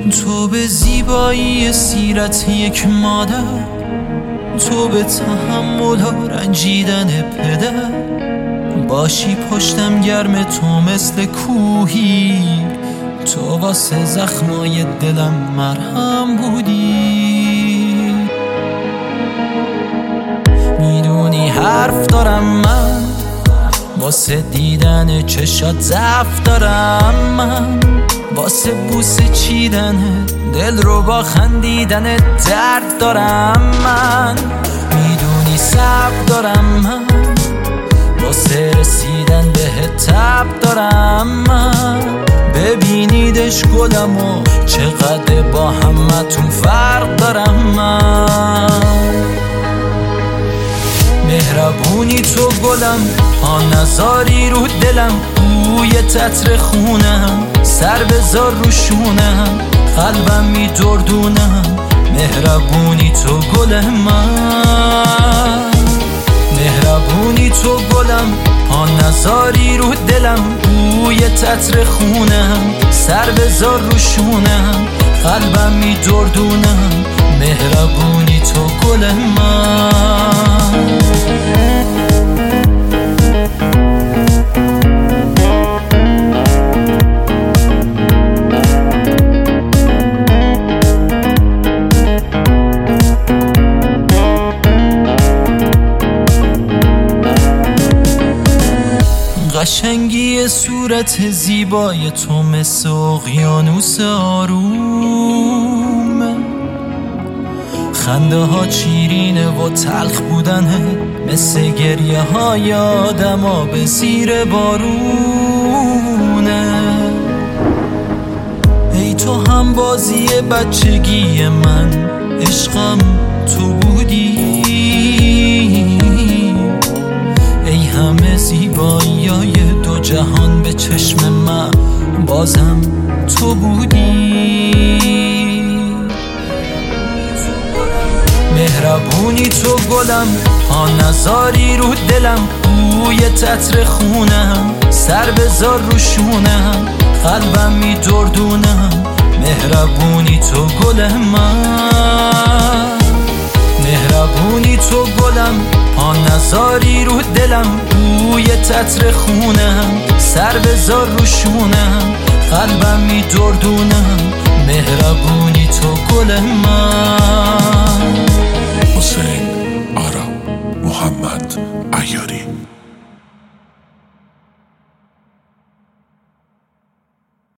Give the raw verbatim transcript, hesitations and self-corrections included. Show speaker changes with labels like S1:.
S1: تو به زیبایی سیرت یک مادر، تو به تحمل و رنجیدن پدر، باشی پشتم گرم تو مثل کوهی، تو واسه زخمای دلم مرهم بودی. میدونی حرف دارم من، واسه دیدن چشات ضعف دارم من، واسه بوسه چیدن دل رو با خندیدن درد دارم من. میدونی صبر دارم من، واسه رسیدن به تب دارم من. ببینیدش گلم و چقدر با همتون فرق دارم من. مهربونی تو گلم، پا نزاری رو دلم، بوی تتر خونم، سر بذار رو شونم، قلبم می دردونم. مهربونی تو گل من، مهربونی تو گلم، پا نزاری رو دلم، بوی تتر خونم، سر بذار رو شونم، قلبم می دردونم. مهربونی تو گل من. قشنگی صورت زیبای تو مثل اقیانوس آرومه، خنده ها شیرینه و تلخ بودنه، مثل گریه های آدم ها به زیر بارونه. ای تو هم بازی بچگی من، عشقم تو بودی. ای همه زیبایی های دو جهان به چشم من، بازم تو بودی. مهربونی تو گلم، پا نزاری رو دلم، بوی تتر خونم، سر بذار رو شونم، قلبم می دردونم. مهربونی تو گل من، مهربونی تو گلم، پا نزاری رو دلم، بوی تتر خونم، سر بذار رو شونم، قلبم می دردونم. مهربونی تو گل من.
S2: حسین آرام محمد عیاری.